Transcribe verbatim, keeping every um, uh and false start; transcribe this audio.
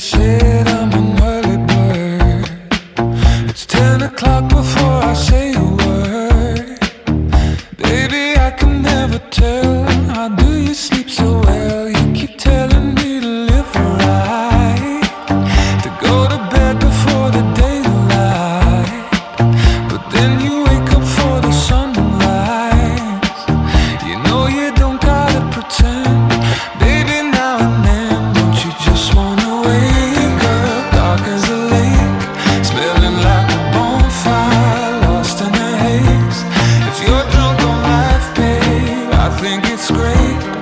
said I'm an early bird. It's ten o'clock before I say a word. Baby, I can never tell. How do you sleep so well? You keep telling me to live right, to go to bed before the daylight, but then you wake up for the sunrise. You know you don't gotta pretend. Baby, now and then, don't you just wanna wake up dark as a lake, smelling like a bonfire, lost in a haze. If you're drunk on life, babe, I think it's great.